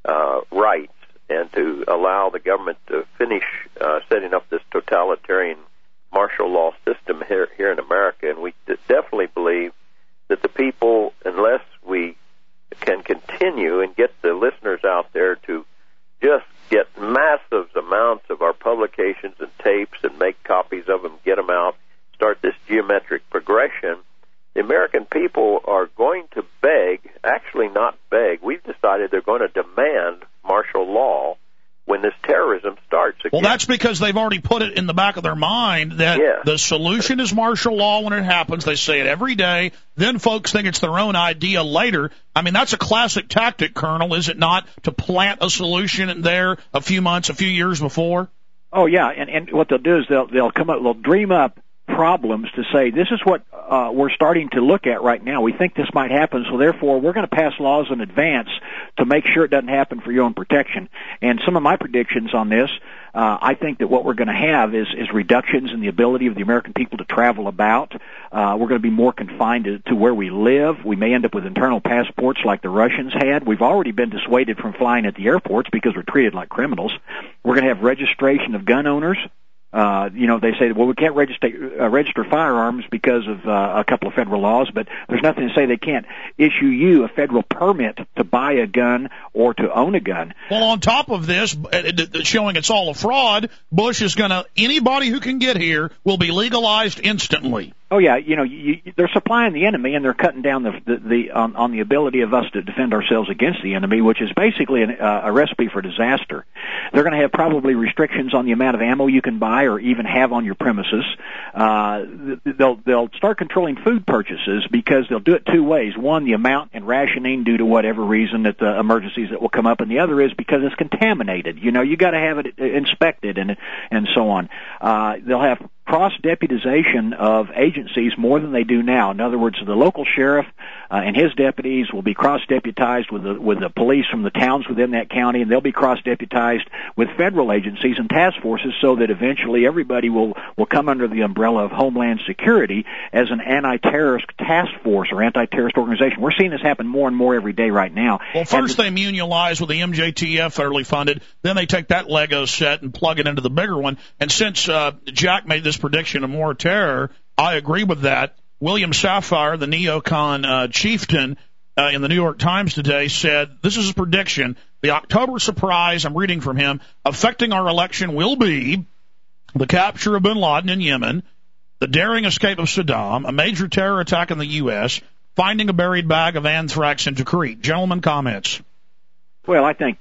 rights and to allow the government to finish setting up this totalitarian martial law system here in America. And we definitely believe that the people, unless we can continue and get the listeners out there to just get massive amounts of our publications and tapes and make copies of them, get them out, start this geometric progression, the American people are going to beg, actually not beg, we've decided they're going to demand martial law when this terrorism starts again. Well, that's because they've already put it in the back of their mind that the solution is martial law when it happens. They say it every day. Then folks think it's their own idea later. I mean, that's a classic tactic, Colonel, is it not, to plant a solution in there a few months, a few years before? Oh, yeah, and what they'll do is they'll come up, they'll dream up problems to say, this is what we're starting to look at right now. We think this might happen, so therefore we're going to pass laws in advance to make sure it doesn't happen for your own protection. And some of my predictions on this, I think that what we're going to have is reductions in the ability of the American people to travel about. We're going to be more confined to where we live. We may end up with internal passports like the Russians had. We've already been dissuaded from flying at the airports because we're treated like criminals. We're going to have registration of gun owners. They say, well, we can't register firearms because of a couple of federal laws, but there's nothing to say they can't issue you a federal permit to buy a gun or to own a gun. Well, on top of this, showing it's all a fraud, Bush is going to, anybody who can get here will be legalized instantly. Oh yeah, they're supplying the enemy, and they're cutting down on the ability of us to defend ourselves against the enemy, which is basically a recipe for disaster. They're going to have probably restrictions on the amount of ammo you can buy or even have on your premises. They'll start controlling food purchases because they'll do it two ways. One, the amount and rationing due to whatever reason that the emergencies that will come up, and the other is because it's contaminated. You got to have it inspected and so on. They'll have cross-deputization of agencies more than they do now. In other words, the local sheriff and his deputies will be cross-deputized with the police from the towns within that county, and they'll be cross-deputized with federal agencies and task forces so that eventually everybody will come under the umbrella of Homeland Security as an anti-terrorist task force or anti-terrorist organization. We're seeing this happen more and more every day right now. Well, first they immunize with the MJTF federally funded, then they take that Lego set and plug it into the bigger one. And since Jack made this prediction of more terror, I agree with that. William Safire, the neocon chieftain, in the New York Times today said, this is a prediction, the October surprise, I'm reading from him, affecting our election will be the capture of bin Laden in Yemen, the daring escape of Saddam, a major terror attack in the U.S., finding a buried bag of anthrax in Tikrit. Gentlemen, comments? Well, I think,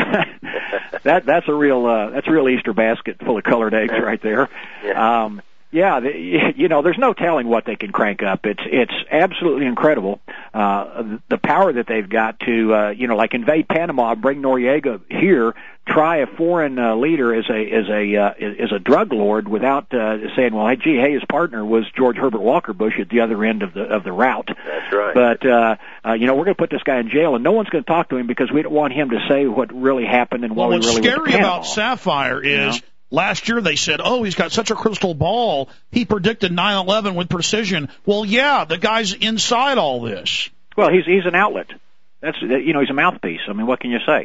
that's a real Easter basket full of colored eggs right there. Yeah. There's no telling what they can crank up. It's absolutely incredible. The power that they've got to, like invade Panama, bring Noriega here, try a foreign leader as a drug lord without saying, well, hey, his partner was George Herbert Walker Bush at the other end of the route. That's right. But we're going to put this guy in jail, and no one's going to talk to him because we don't want him to say what really happened and what really went to Panama. What's scary about Safire is. Last year they said, he's got such a crystal ball, he predicted 9/11 with precision. Well, yeah, the guy's inside all this. Well, he's an outlet. He's a mouthpiece. I mean, what can you say?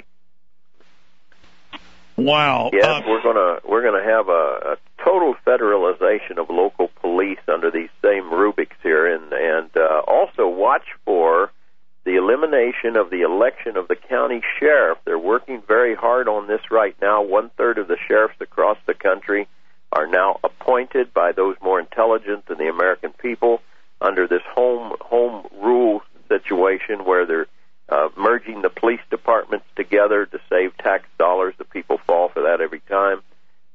Wow. Yes, we're gonna have a total federalization of local police under these same rubrics here, and also watch for the elimination of the election of the county sheriff. They're working very hard on this right now. 1/3 of the sheriffs across the country are now appointed by those more intelligent than the American people under this home rule situation where they're merging the police departments together to save tax dollars. The people fall for that every time. But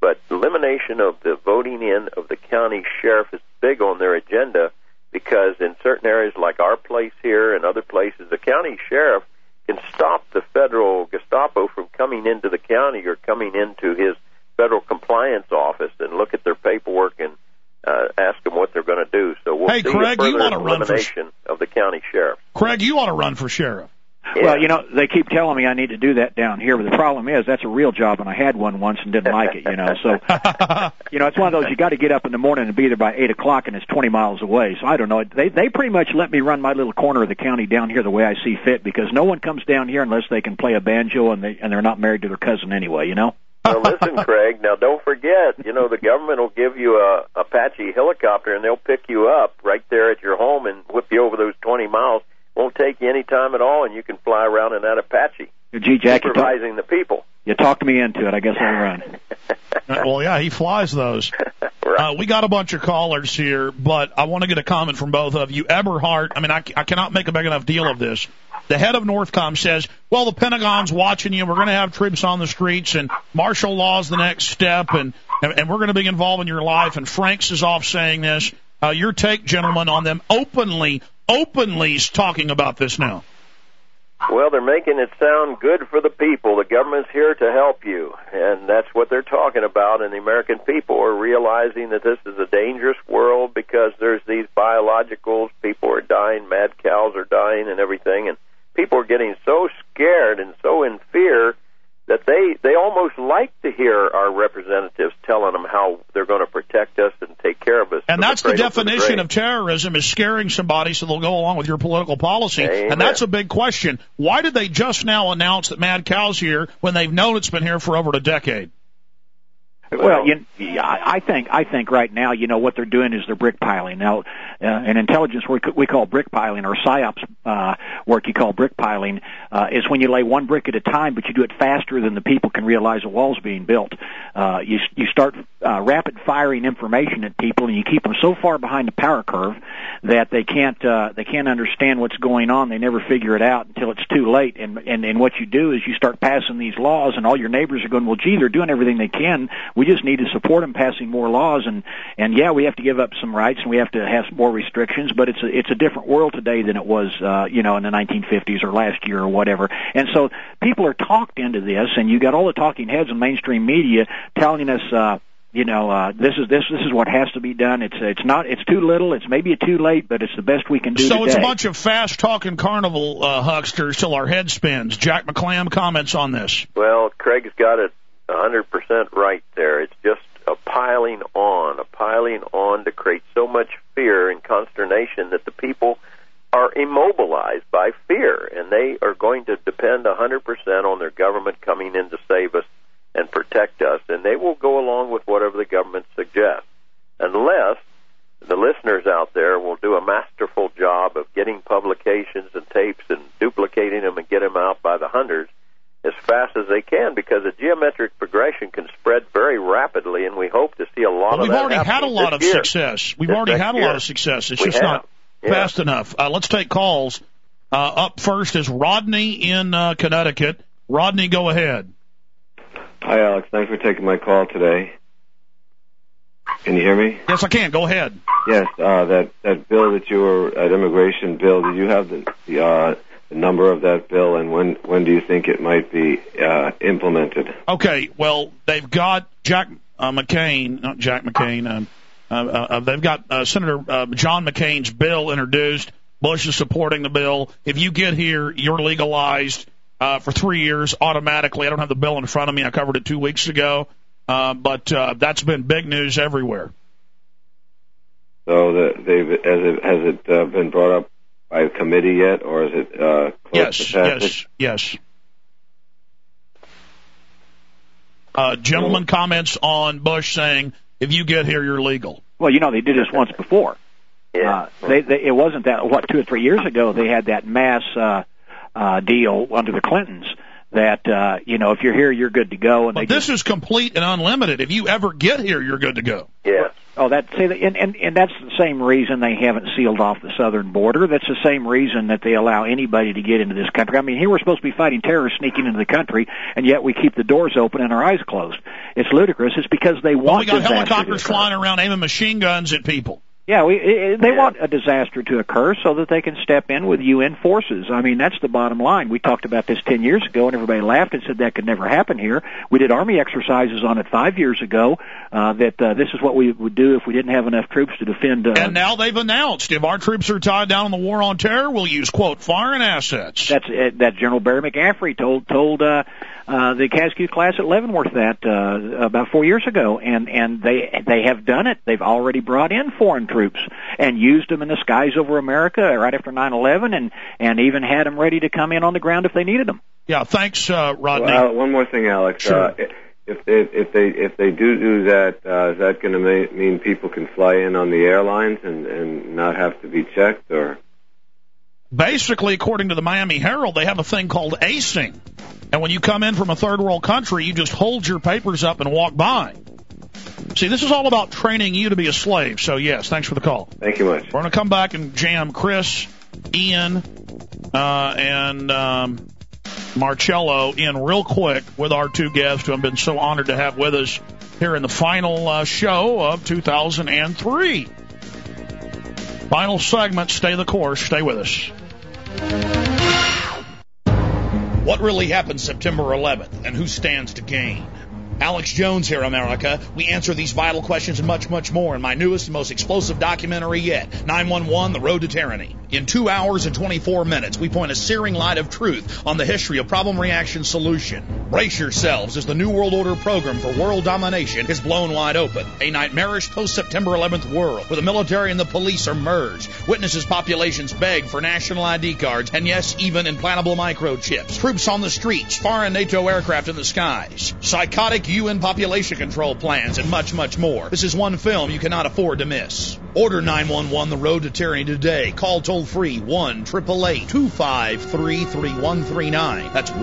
elimination of the voting in of the county sheriff is big on their agenda, because in certain areas like our place here and other places, the county sheriff can stop the federal Gestapo from coming into the county or coming into his federal compliance office and look at their paperwork and ask them what they're going to do. So we'll see Craig, a you further want to elimination of the county sheriff. Craig, you ought to run for sheriff. Yeah. Well, you know, they keep telling me I need to do that down here, but the problem is that's a real job, and I had one once and didn't like it, you know. So, you know, it's one of those, you got to get up in the morning and be there by 8 o'clock, and it's 20 miles away. So I don't know. They pretty much let me run my little corner of the county down here the way I see fit, because no one comes down here unless they can play a banjo and they're not married to their cousin anyway, you know. Well, listen, Craig, now don't forget, you know, the government will give you a Apache helicopter, and they'll pick you up right there at your home and whip you over those 20 miles. Won't take you any time at all, and you can fly around in that Apache, Gee, Jack, supervising the people. You talked me into it. I guess I'll run. Well, yeah, he flies those. Right. We got a bunch of callers here, but I want to get a comment from both of you. Eberhart, I mean, I cannot make a big enough deal of this. The head of Northcom says, well, the Pentagon's watching you. We're going to have troops on the streets, and martial law is the next step, and we're going to be involved in your life. And Franks is off saying this. Your take, gentlemen, on them openly talking about this now. Well, they're making it sound good for the people. The government's here to help you, and that's what they're talking about. And the American people are realizing that this is a dangerous world because there's these biologicals. People are dying, mad cows are dying and everything, and people are getting so scared and so in fear that they almost like to hear our representatives telling them how they're going to protect us and take care of us. And that's the definition of terrorism, is scaring somebody so they'll go along with your political policy. Amen. And that's a big question. Why did they just now announce that mad cow's here when they've known it's been here for over a decade? Well, I think right now, you know, what they're doing is they're brick piling. Now, in intelligence work we call brick piling, or PSYOPs work you call brick piling, is when you lay one brick at a time, but you do it faster than the people can realize a wall's being built. You start rapid firing information at people, and you keep them so far behind the power curve that they can't understand what's going on. They never figure it out until it's too late. And what you do is you start passing these laws, and all your neighbors are going, well, gee, they're doing everything they can. We just need to support them passing more laws, and yeah, we have to give up some rights and we have to have more restrictions, but it's a different world today than it was, you know, in the 1950s or last year or whatever. And so people are talked into this, and you got all the talking heads in mainstream media telling us, you know, this is what has to be done. It's too little. It's maybe too late, but it's the best we can do. So today. It's a bunch of fast talking carnival hucksters till our head spins. Jack McClam, comments on this. Well, Craig's got it 100% right there. It's just a piling on to create so much fear and consternation that the people are immobilized by fear, and they are going to depend 100% on their government coming in to save us and protect us, and they will go along with whatever the government suggests, unless the listeners out there will do a masterful job of getting publications and tapes and duplicating them and get them out by the hundreds as fast as they can, because a geometric progression can spread very rapidly, and we hope to see a lot of that. We've already had a lot of success. We've already had a lot of success. It's just not fast enough. Let's take calls. Up first is Rodney in Connecticut. Rodney, go ahead. Hi, Alex. Thanks for taking my call today. Can you hear me? Yes, I can. Go ahead. Yes, that bill that you were, that immigration bill, do you have the number of that bill, and when do you think it might be implemented? Okay, well, they've got Jack McCain, not Jack McCain. They've got Senator John McCain's bill introduced. Bush is supporting the bill. If you get here, you're legalized for 3 years automatically. I don't have the bill in front of me. I covered it 2 weeks ago, but that's been big news everywhere. So has it been brought up by a committee yet, or is it close to passage? Yes. Gentleman comments on Bush saying, if you get here, you're legal. Well, you know, they did this once before. Yeah. It wasn't that, 2 or 3 years ago, they had that mass deal under the Clintons that, you know, if you're here, you're good to go. And but this is complete and unlimited. If you ever get here, you're good to go. Yeah. Oh, and that's the same reason they haven't sealed off the southern border. That's the same reason that they allow anybody to get into this country. I mean, here we're supposed to be fighting terrorists sneaking into the country, and yet we keep the doors open and our eyes closed. It's ludicrous. It's because they want. Well, we got helicopters flying around aiming machine guns at people. Yeah, they want a disaster to occur so that they can step in with UN forces. I mean, that's the bottom line. We talked about this 10 years ago, and everybody laughed and said that could never happen here. We did Army exercises on it 5 years ago, that this is what we would do if we didn't have enough troops to defend. And now they've announced if our troops are tied down in the war on terror, we'll use, quote, foreign assets. That General Barry McCaffrey told the Cascade class at Leavenworth that about 4 years ago, and they have done it. They've already brought in foreign troops and used them in the skies over America right after 9/11, and even had them ready to come in on the ground if they needed them. Yeah, thanks, Rodney. One more thing, Alex. Sure. If they do that, is that going to mean people can fly in on the airlines and not have to be checked, or? Basically, according to the Miami Herald, they have a thing called acing, and when you come in from a third world country, you just hold your papers up and walk by. See, this is all about training you to be a slave. So, yes, thanks for the call. Thank you much. We're going to come back and jam Chris, Ian, and Marcello in real quick with our two guests who I've been so honored to have with us here in the final show of 2003. Final segment. Stay the course. Stay with us. What really happened September 11th, and who stands to gain? Alex Jones here, America. We answer these vital questions and much, much more in my newest and most explosive documentary yet, 911, The Road to Tyranny. In 2 hours and 24 minutes, we point a searing light of truth on the history of problem, reaction, solution. Brace yourselves as the New World Order program for world domination is blown wide open. A nightmarish post-September 11th world where the military and the police are merged. Witnesses populations beg for national ID cards and, yes, even implantable microchips. Troops on the streets, foreign NATO aircraft in the skies. Psychotic UN population control plans, and much, much more. This is one film you cannot afford to miss. Order 911 The Road to Tyranny today. Call toll-free 1-888-253-3139. That's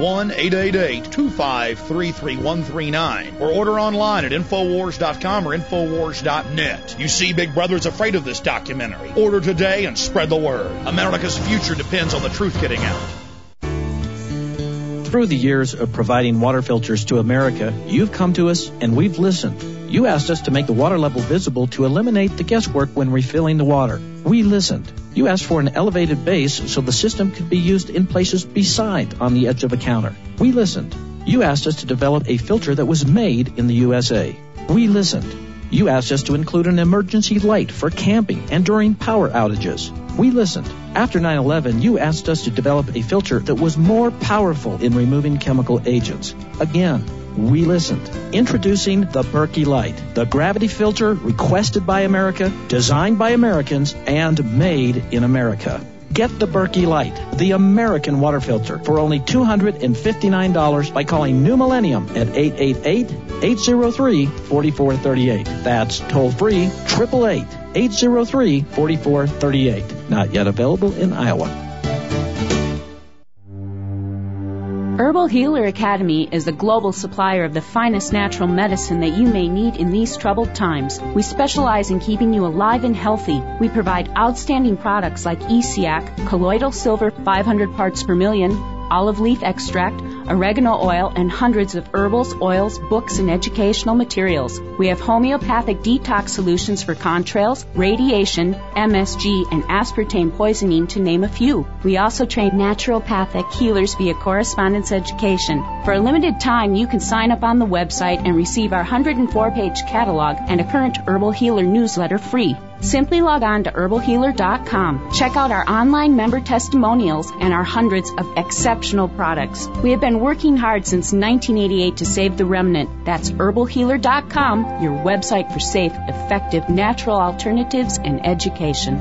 1-888-253-3139. Or order online at Infowars.com or Infowars.net. You see, Big Brother's afraid of this documentary. Order today and spread the word. America's future depends on the truth getting out. Through the years of providing water filters to America, you've come to us and we've listened. You asked us to make the water level visible to eliminate the guesswork when refilling the water. We listened. You asked for an elevated base so the system could be used in places beside on the edge of a counter. We listened. You asked us to develop a filter that was made in the USA. We listened. You asked us to include an emergency light for camping and during power outages. We listened. After 9/11, you asked us to develop a filter that was more powerful in removing chemical agents. Again, we listened. Introducing the Berkey Light, the gravity filter requested by America, designed by Americans, and made in America. Get the Berkey Light, the American water filter, for only $259 by calling New Millennium at 888-803-4438. That's toll-free, 888-803-4438. Not yet available in Iowa. Herbal Healer Academy is a global supplier of the finest natural medicine that you may need in these troubled times. We specialize in keeping you alive and healthy. We provide outstanding products like ESIAC, colloidal silver 500 parts per million, olive leaf extract, oregano oil, and hundreds of herbals, oils, books, and educational materials. We have homeopathic detox solutions for contrails, radiation, MSG, and aspartame poisoning, to name a few. We also train naturopathic healers via correspondence education. For a limited time, you can sign up on the website and receive our 104-page catalog and a current Herbal Healer newsletter free. Simply log on to herbalhealer.com. Check out our online member testimonials and our hundreds of exceptional products. We have been working hard since 1988 to save the remnant. That's herbalhealer.com, your website for safe, effective, natural alternatives and education.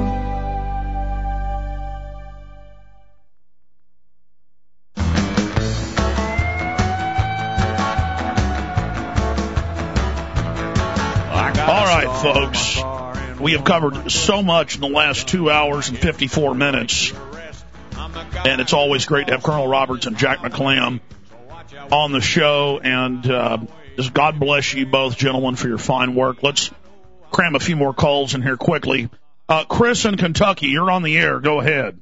All right, folks. We have covered so much in the last 2 hours and 54 minutes, and it's always great to have Colonel Roberts and Jack McClam on the show, and just God bless you both, gentlemen, for your fine work. Let's cram a few more calls in here quickly. Chris in Kentucky, you're on the air. Go ahead.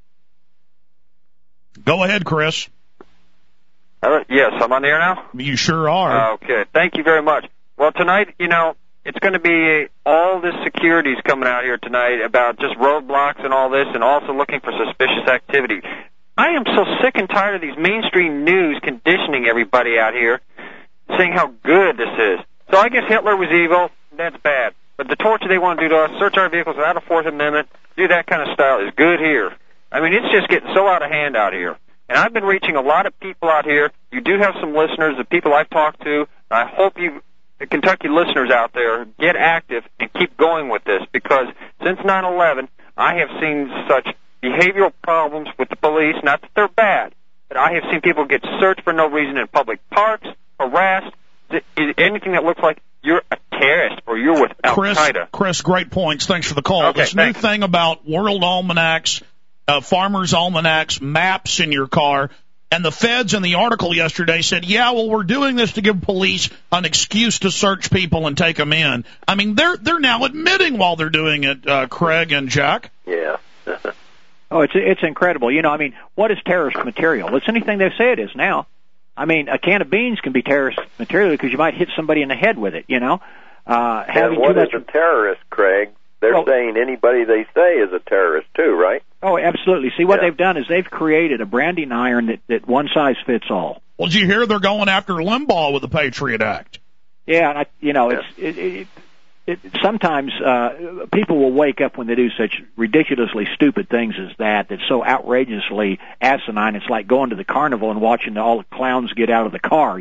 Go ahead, Chris. Yes, I'm on the air now? You sure are. Okay, thank you very much. Well, tonight, it's going to be all this security's coming out here tonight about just roadblocks and all this, and also looking for suspicious activity. I am so sick and tired of these mainstream news conditioning everybody out here, saying how good this is. So I guess Hitler was evil. That's bad. But the torture they want to do to us, search our vehicles without a Fourth Amendment, do that kind of style is good here. I mean, it's just getting so out of hand out here. And I've been reaching a lot of people out here. You do have some listeners, the people I've talked to. I hope you, the Kentucky listeners out there, get active and keep going with this, because since 9/11, I have seen such behavioral problems with the police. Not that they're bad, but I have seen people get searched for no reason in public parks, harassed, anything that looks like you're a terrorist or you're with Al-Qaeda. Chris, great points. Thanks for the call. Okay, this new thing about world almanacs, farmers' almanacs, maps in your car, and the feds in the article yesterday said, yeah, well, we're doing this to give police an excuse to search people and take them in. I mean, they're now admitting while they're doing it, Craig and Jack. Yeah. Oh, it's incredible. What is terrorist material? It's anything they say it is now. I mean, a can of beans can be terrorist material because you might hit somebody in the head with it, And what is a terrorist, Craig? They're saying anybody they say is a terrorist too, right? Oh, absolutely. See, what they've done is they've created a branding iron that one size fits all. Well, did you hear they're going after Limbaugh with the Patriot Act? Yeah, and sometimes people will wake up when they do such ridiculously stupid things as that. That's so outrageously asinine. It's like going to the carnival and watching all the clowns get out of the car.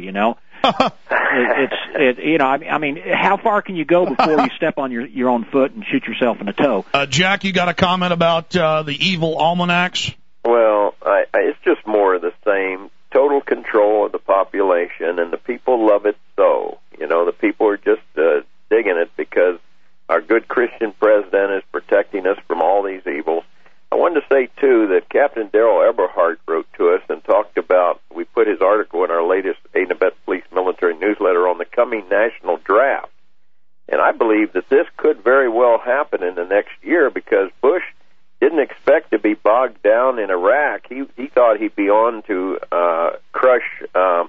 I mean, how far can you go before you step on your own foot and shoot yourself in the toe? Jack, you got a comment about the evil almanacs? Well, it's just more of the same. Total control of the population, and the people love it so. The people are just digging it because our good Christian president is protecting us from all these evils. I wanted to say, too, that Captain Daryl Eberhardt wrote to us and talked about, we put his article in our latest Aid and Abet Police military newsletter on the coming national draft. And I believe that this could very well happen in the next year because Bush didn't expect to be bogged down in Iraq. He thought he'd be on to crush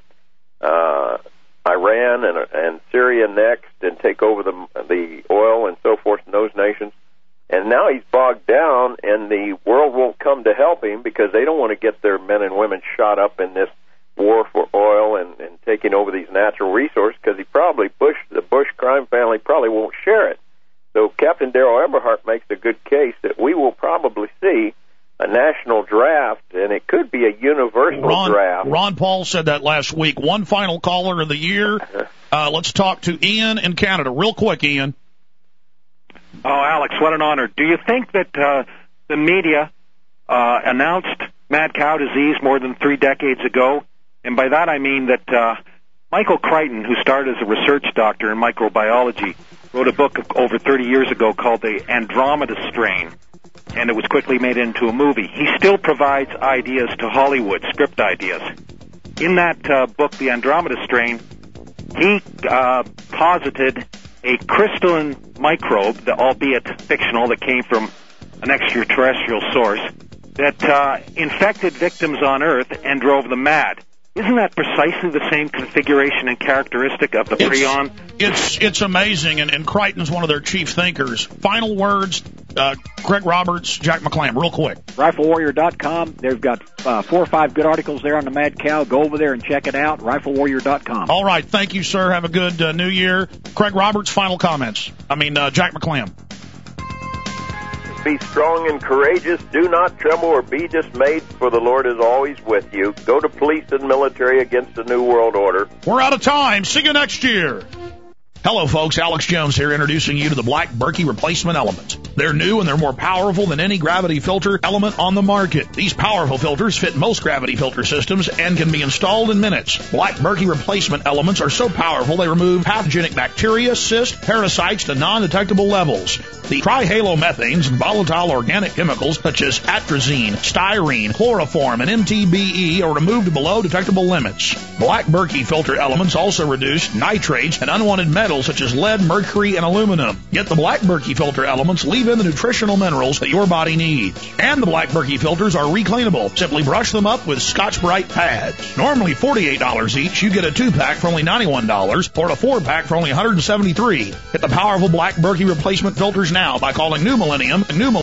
Iran and Syria next and take over the oil and so forth in those nations. And now he's bogged down, and the world won't come to help him because they don't want to get their men and women shot up in this war for oil and taking over these natural resources because the Bush crime family probably won't share it. So Captain Daryl Eberhardt makes a good case that we will probably see a national draft, and it could be a universal draft. Ron Paul said that last week. One final caller of the year. Let's talk to Ian in Canada. Real quick, Ian. Oh, Alex, what an honor. Do you think that the media announced mad cow disease more than 3 decades ago? And by that I mean that Michael Crichton, who started as a research doctor in microbiology, wrote a book over 30 years ago called The Andromeda Strain, and it was quickly made into a movie. He still provides ideas to Hollywood, script ideas. In that book, The Andromeda Strain, he posited a crystalline microbe, albeit fictional, that came from an extraterrestrial source, that infected victims on Earth and drove them mad. Isn't that precisely the same configuration and characteristic of the prion? It's amazing, and Crichton's one of their chief thinkers. Final words, Craig Roberts, Jack McClam, real quick. RifleWarrior.com. They've got 4 or 5 good articles there on the mad cow. Go over there and check it out, RifleWarrior.com. All right, thank you, sir. Have a good new year. Craig Roberts, final comments. Jack McClam. Be strong and courageous. Do not tremble or be dismayed, for the Lord is always with you. Go to police and military against the New World Order. We're out of time. See you next year. Hello, folks. Alex Jones here, introducing you to the Black Berkey Replacement Element. They're new and they're more powerful than any gravity filter element on the market. These powerful filters fit most gravity filter systems and can be installed in minutes. Black Berkey replacement elements are so powerful they remove pathogenic bacteria, cysts, parasites to non-detectable levels. The trihalomethanes and volatile organic chemicals such as atrazine, styrene, chloroform, and MTBE are removed below detectable limits. Black Berkey filter elements also reduce nitrates and unwanted metals such as lead, mercury, and aluminum. Get the Black Berkey filter elements, leave in the nutritional minerals that your body needs. And the Black Berkey filters are recleanable. Simply brush them up with Scotch-Brite pads. Normally $48 each, you get a 2-pack for only $91 or a 4-pack for only $173. Get the powerful Black Berkey replacement filters now by calling New Millennium.